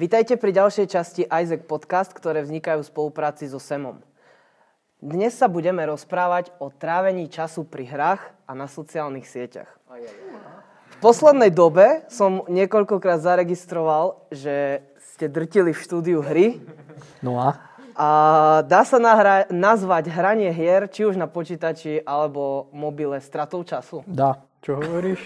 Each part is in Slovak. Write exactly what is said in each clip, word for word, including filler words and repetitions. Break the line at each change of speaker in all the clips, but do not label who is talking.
Vitajte pri ďalšej časti Isaac Podcast, ktoré vznikajú v spolupráci so Semom. Dnes sa budeme rozprávať o trávení času pri hrách a na sociálnych sieťach. V poslednej dobe som niekoľkokrát zaregistroval, že ste drtili v štúdiu hry.
No a?
A dá sa nahra- nazvať hranie hier, či už na počítači alebo mobile, stratou času?
Dá. Čo hovoríš?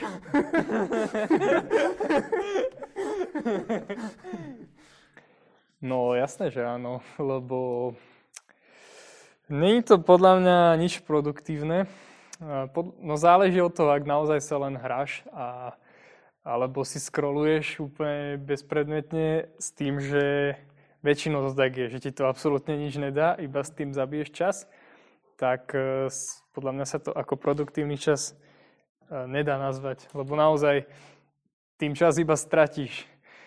No jasné, že áno, lebo nie je to podľa mňa nič produktívne. No záleží od toho, ak naozaj sa len hráš a, alebo si scrolluješ úplne bezpredmetne s tým, že väčšinou to tak je, že ti to absolútne nič nedá, iba s tým zabiješ čas, tak podľa mňa sa to ako produktívny čas nedá nazvať, lebo naozaj tým čas iba stratíš.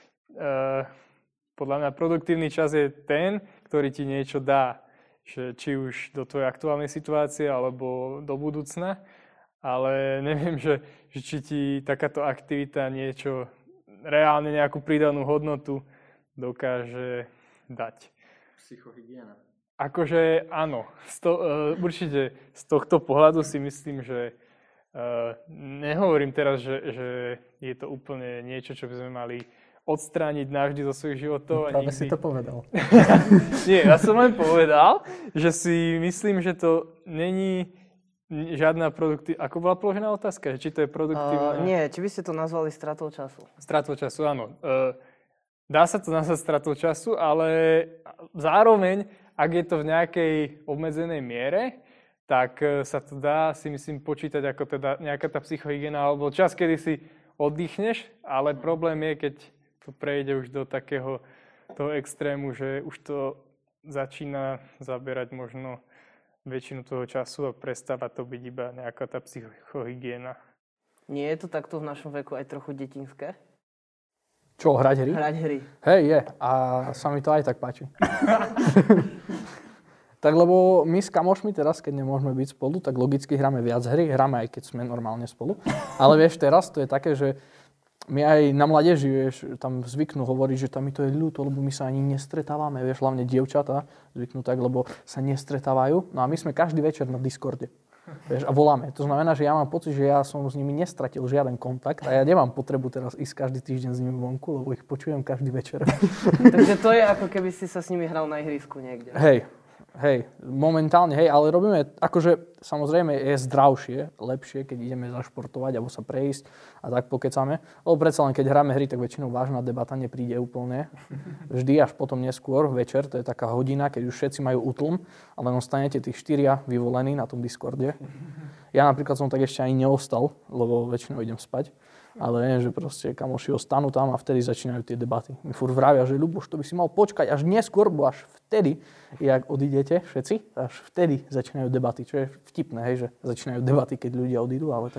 Podľa mňa produktívny čas je ten, ktorý ti niečo dá, že či už do tvojej aktuálnej situácie alebo do budúcna, ale neviem, že, že či ti takáto aktivita niečo, reálne nejakú pridanú hodnotu dokáže dať.
Psychohygiena.
Akože áno, sto, uh, určite z tohto pohľadu si myslím, že uh, nehovorím teraz, že, že je to úplne niečo, čo by sme mali odstrániť navždy zo svojich životov.
No, práve
nikdy...
si to povedal.
Nie, ja som len povedal, že si myslím, že to není žiadna produktívna... Ako bola položená otázka? Že či to je produktívna...
Uh, nie, či by ste to nazvali stratou času?
Stratou času, áno. Uh, dá sa to nazvať stratou času, ale zároveň, ak je to v nejakej obmedzenej miere, tak sa to dá, si myslím, počítať ako teda nejaká tá psychohygiena alebo čas, kedy si oddychneš, ale problém je, keď to prejde už do takého toho extrému, že už to začína zaberať možno väčšinu toho času a prestáva to byť iba nejaká tá psychohygiena.
Nie je to takto v našom veku aj trochu detinské?
Čo, hrať hry?
Hrať hry.
Hej, je. A sa mi to aj tak páči. Tak lebo my s kamošmi teraz, keď nemôžeme byť spolu, tak logicky hráme viac hry. Hráme aj keď sme normálne spolu. Ale vieš, teraz to je také, že my aj na mládeži, vieš, tam zvyknú hovoriť, že tam mi to je ľúto, lebo my sa ani nestretávame, vieš, hlavne dievčatá zvyknú tak, lebo sa nestretávajú. No a my sme každý večer na Discorde, vieš, a voláme. To znamená, že ja mám pocit, že ja som s nimi nestratil žiaden kontakt a ja nemám potrebu teraz ísť každý týždeň s nimi vonku, lebo ich počujem každý večer.
Takže to je ako keby si sa s nimi hral na ihrisku niekde.
Hej. Hej, momentálne, hej, ale robíme, akože samozrejme je zdravšie, lepšie, keď ideme zašportovať alebo sa prejsť a tak pokecáme. Lebo predsa len keď hráme hry, tak väčšinou vážna debata nepríde úplne. Vždy až potom neskôr, večer, to je taká hodina, keď už všetci majú útlm, ale ostanete tých štyria vyvolení na tom Discorde. Ja napríklad som tak ešte ani neostal, lebo väčšinou idem spať. Ale nie, že proste kamoši ostanú tam a vtedy začínajú tie debaty. Mi furt vravia, že Ľuboš, to by si mal počkať až neskôr, bo až vtedy, jak odídete všetci, až vtedy začínajú debaty. Čo je vtipné, hej, že začínajú debaty, keď ľudia odídu, ale tak...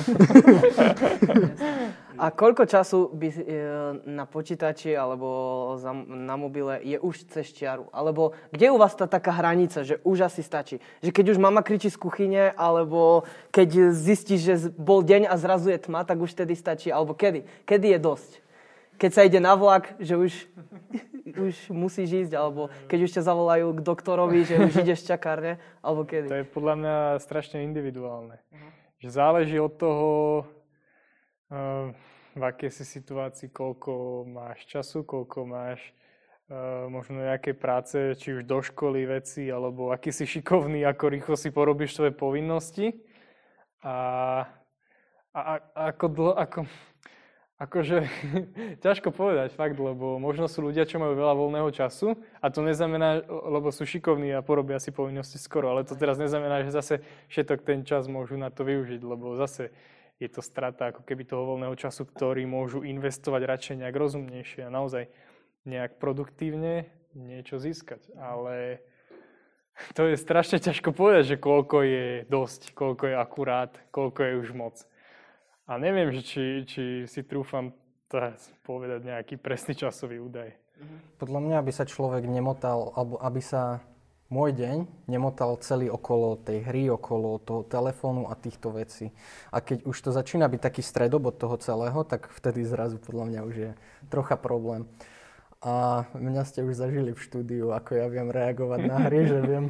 A koľko času by na počítači alebo na mobile je už cez čiaru? Alebo kde je u vás tá taká hranica, že už asi stačí? Že keď už mama kričí z kuchyne, alebo keď zistíš, že bol deň a zrazu je tma, tak už vtedy stačí? Alebo kedy? Kedy je dosť? Keď sa ide na vlak, že už, už musíš ísť, alebo keď už ťa zavolajú k doktorovi, že už ideš z čakárne, alebo kedy?
To je podľa mňa strašne individuálne. Uh-huh. Že záleží od toho, uh, v akej si situácii, koľko máš času, koľko máš uh, možno nejaké práce, či už do školy veci, alebo aký si šikovný, ako rýchlo si porobíš svoje povinnosti. A, a, a ako dlho, ako... Akože, ťažko povedať, fakt, lebo možno sú ľudia, čo majú veľa voľného času a to neznamená, lebo sú šikovní a porobia si povinnosti skoro, ale to teraz neznamená, že zase všetok ten čas môžu na to využiť, lebo zase je to strata ako keby toho voľného času, ktorý môžu investovať radšej nejak rozumnejšie a naozaj nejak produktívne niečo získať. Ale to je strašne ťažko povedať, že koľko je dosť, koľko je akurát, koľko je už moc. A neviem, že či, či si trúfam teraz povedať nejaký presný časový údaj.
Podľa mňa, aby sa človek nemotal, alebo aby sa môj deň nemotal celý okolo tej hry, okolo toho telefónu a týchto vecí. A keď už to začína byť taký stredobod toho celého, tak vtedy zrazu podľa mňa už je trocha problém. A mňa ste už zažili v štúdiu, ako ja viem reagovať na hry, že viem...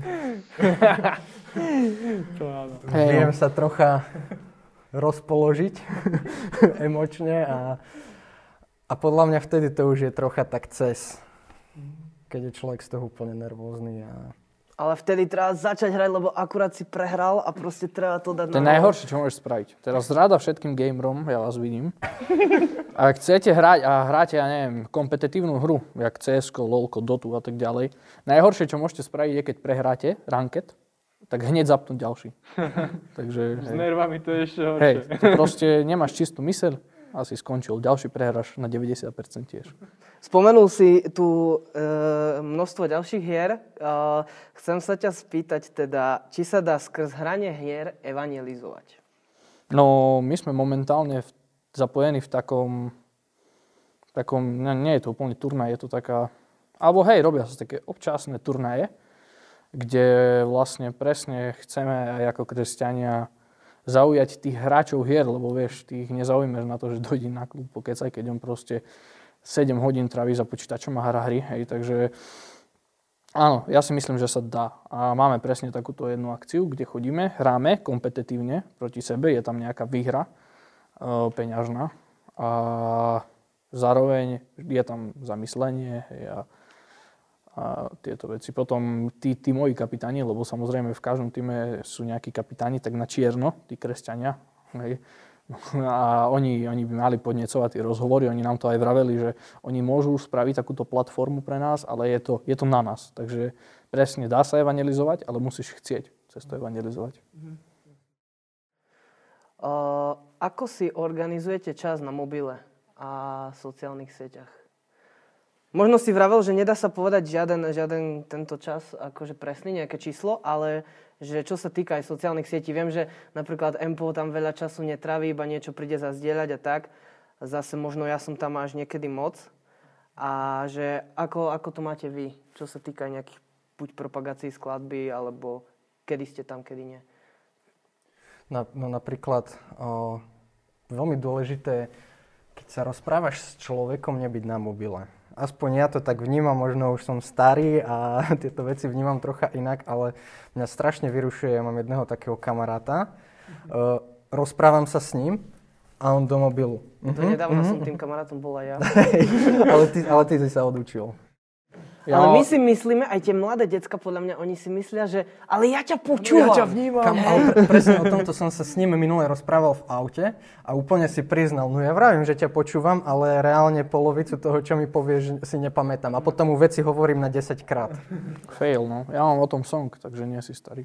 To áno.
Viem sa trocha rozpoložiť emočne a, a podľa mňa vtedy to už je trocha tak cez, keď je človek z toho úplne nervózny. A...
Ale vtedy treba začať hrať, lebo akurát si prehral a proste treba to dať
To je
na...
najhoršie, čo môžeš spraviť. Teraz rada všetkým gamerom, ja vás vidím. Ak chcete hrať a hráte, ja neviem, kompetitívnu hru, jak cé esko, lolko, dotu a tak ďalej, najhoršie, čo môžete spraviť, je keď prehráte ranked, tak hneď zapnúť ďalší. Takže,
S
hej.
nervami to je ešte horšie.
Hej, ty proste nemáš čistú myseľ a si skončil. Ďalší prehráš na deväťdesiat percent tiež.
Spomenul si tu e, množstvo ďalších hier. E, chcem sa ťa spýtať teda, či sa dá skrz hranie hier evangelizovať?
No, my sme momentálne v, zapojení v takom, takom, nie, nie je to úplne turnaj, je to taká, alebo hej, robia sa také občasné turnaje, kde vlastne presne chceme aj ako kresťania zaujať tých hráčov hier, lebo vieš, ty ich nezaujímaš na to, že dojde na klub pokecaj, keď on proste sedem hodín traví za počítačom a hrá hry, hej, takže áno, ja si myslím, že sa dá. A máme presne takúto jednu akciu, kde chodíme, hráme kompetitívne proti sebe, je tam nejaká výhra e, peňažná a zároveň je tam zamyslenie, hej, a a tieto veci. Potom tí, tí moji kapitáni, lebo samozrejme v každom týme sú nejakí kapitáni, tak na čierno, tí kresťania. Hej. A oni, oni by mali podnecovať tie rozhovory, oni nám to aj vraveli, že oni môžu spraviť takúto platformu pre nás, ale je to, je to na nás. Takže presne dá sa evangelizovať, ale musíš chcieť cez to evangelizovať.
Uh, ako si organizujete čas na mobile a sociálnych sieťach? Možno si vravel, že nedá sa povedať žiaden, žiaden tento čas, akože presný nejaké číslo, ale že čo sa týka aj sociálnych sietí, viem, že napríklad Empo tam veľa času netraví, iba niečo príde zazdieľať a tak. Zase možno ja som tam až niekedy moc. A že ako, ako to máte vy, čo sa týka nejakých buď propagácií skladby, alebo kedy ste tam, kedy nie?
Na, no napríklad o, veľmi dôležité, keď sa rozprávaš s človekom, nebyť na mobile. Aspoň ja to tak vnímam, možno už som starý a tieto veci vnímam trocha inak, ale mňa strašne vyrušuje, ja mám jedného takého kamaráta, uh, rozprávam sa s ním a on do mobilu.
To uh-huh, nedávno uh-huh. som tým kamarátom bola ja.
ale, ty, ale ty si sa odučil.
Ja... Ale my si myslíme, aj tie mladé decka, podľa mňa, oni si myslia, že ale ja ťa počúvam.
Ja ťa vnímam.
Kam, ale pre, presne o tomto som sa s ním minule rozprával v aute a úplne si priznal, no ja vravím, že ťa počúvam, ale reálne polovicu toho, čo mi povieš, si nepamätám. A potom mu veci hovorím na desať krát.
Fail, no. Ja mám o tom song, takže nie si starý.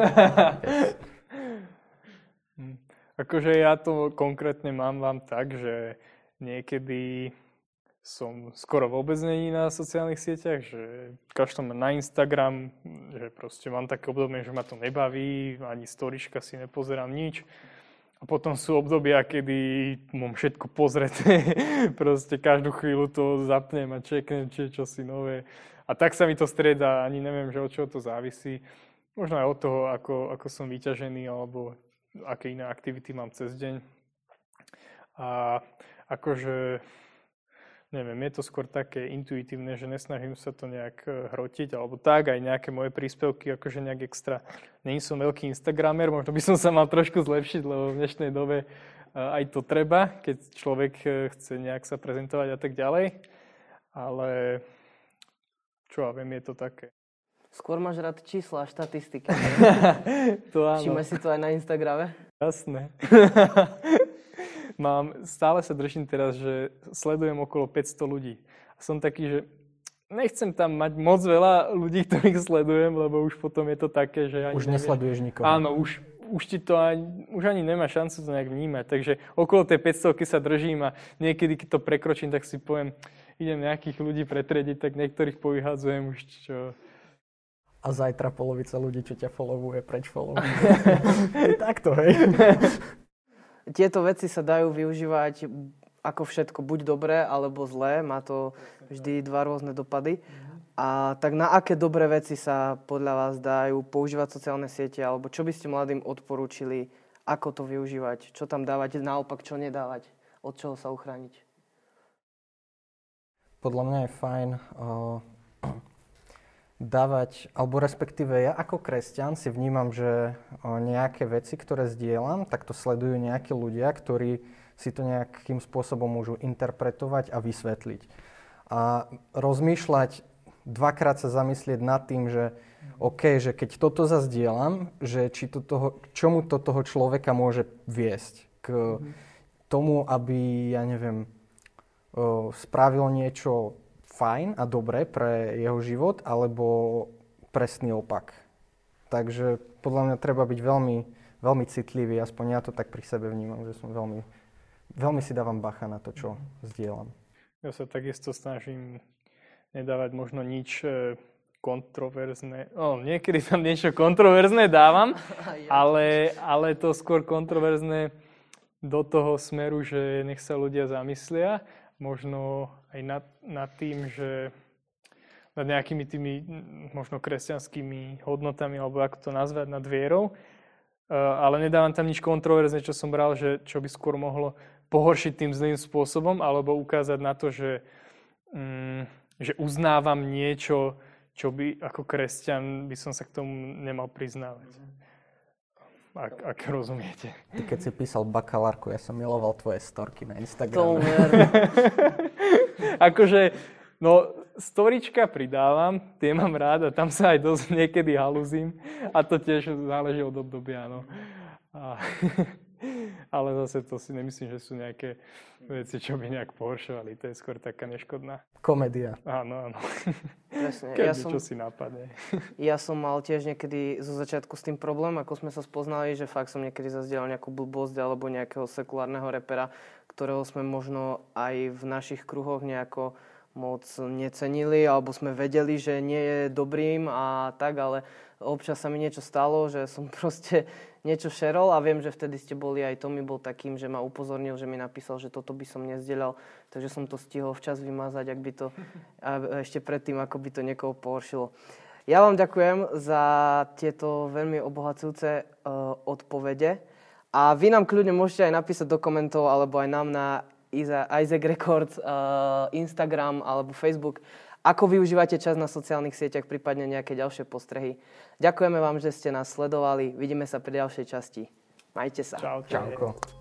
Akože ja to konkrétne mám vám tak, že niekedy som skoro vôbec není na sociálnych sieťach, že kašľam na Instagram, že proste mám také obdobie, že ma to nebaví, ani storička si nepozerám nič. A potom sú obdobia, kedy mám všetko pozreté, proste každú chvíľu to zapnem a čeknem, či je čosi nové. A tak sa mi to strieda, ani neviem, že od čoho to závisí. Možno aj od toho, ako, ako som vyťažený, alebo aké iné aktivity mám cez deň. A akože... Neviem, je to skôr také intuitívne, že nesnažím sa to nejak hrotiť, alebo tak, aj nejaké moje príspevky, akože nejak extra. Nie som veľký instagramer, možno by som sa mal trošku zlepšiť, lebo v dnešnej dobe aj to treba, keď človek chce nejak sa prezentovať a tak ďalej. Ale čo ja viem, je to také.
Skôr máš rád čísla a štatistiky.
To áno.
Všímaš si to aj na Instagrame?
Jasné. Mám, stále sa držím teraz, že sledujem okolo päťsto ľudí. A som taký, že nechcem tam mať moc veľa ľudí, ktorých sledujem, lebo už potom je to také, že... Ani
už
neviem,
nesleduješ nikoho.
Áno, už, už ti to ani, už ani nemá šancu to nejak vnímať. Takže okolo tej päťstovky sa držím a niekedy, keď to prekročím, tak si poviem, idem nejakých ľudí pretrediť, tak niektorých povyhádzujem už, čo...
A zajtra polovica ľudí, čo ťa followuje, preč followuje. Takto, hej.
Tieto veci sa dajú využívať ako všetko, buď dobré, alebo zlé. Má to vždy dva rôzne dopady. A tak na aké dobré veci sa podľa vás dajú používať sociálne siete, alebo čo by ste mladým odporúčili, ako to využívať, čo tam dávať, naopak čo nedávať, od čoho sa uchrániť?
podľa mňa je fajn uh, dávať, alebo respektíve ja ako kresťan si vnímam, že uh, nejaké veci, ktoré zdieľam, tak to sledujú nejakí ľudia, ktorí si to nejakým spôsobom môžu interpretovať a vysvetliť. A rozmýšľať, dvakrát sa zamyslieť nad tým, že OK, že keď toto zazdielam, že či to toho, k čomu to toho človeka môže viesť. K tomu, aby, ja neviem, uh, spravil niečo fajn a dobré pre jeho život, alebo presný opak. Takže podľa mňa treba byť veľmi, veľmi citlivý, aspoň ja to tak pri sebe vnímam, že som veľmi, veľmi si dávam bacha na to, čo zdieľam.
Ja sa takisto snažím nedávať možno nič kontroverzné. No, niekedy tam niečo kontroverzné dávam, ale, ale to skôr kontroverzné do toho smeru, že nech sa ľudia zamyslia, možno aj nad, nad tým, že nad nejakými tými možno kresťanskými hodnotami, alebo ako to nazvať, nad vierou. Uh, ale nedávam tam nič kontroverzné, čo som bral, že čo by skôr mohlo pohoršiť tým zlým spôsobom, alebo ukázať na to, že, um, že uznávam niečo, čo by ako kresťan by som sa k tomu nemal priznávať. Ak, ak rozumiete.
Ty keď si písal bakalárku, ja som miloval tvoje storky na Instagrame.
To
akože, no, storička pridávam, tie mám rád a tam sa aj dosť niekedy halúzim a to tiež záleží od obdobia, no. A, ale zase to si nemyslím, že sú nejaké veci, čo by nejak pohoršovali, to je skôr taká neškodná.
Komédia.
Áno, áno.
Presne.
Keď
Ja
niečo
som,
si napadne.
ja som mal tiež niekedy zo začiatku s tým problém, ako sme sa spoznali, že fakt som niekedy zazdielal nejakú blbosť alebo nejakého sekulárneho repera, ktorého sme možno aj v našich kruhoch nejako moc necenili, alebo sme vedeli, že nie je dobrým a tak, ale občas sa mi niečo stalo, že som proste niečo šerol a viem, že vtedy ste boli, aj Tomi bol takým, že ma upozornil, že mi napísal, že toto by som nezdieľal, takže som to stihol včas vymazať, ak by to, a ešte predtým, ako by to niekoho pohoršilo. Ja vám ďakujem za tieto veľmi obohacujúce uh, odpovede a vy nám kľudne môžete aj napísať do komentov, alebo aj nám na Isaac Records, uh, Instagram alebo Facebook, ako využívate čas na sociálnych sieťach, prípadne nejaké ďalšie postrehy. Ďakujeme vám, že ste nás sledovali. Vidíme sa pri ďalšej časti. Majte sa.
Čaute.
Čauko.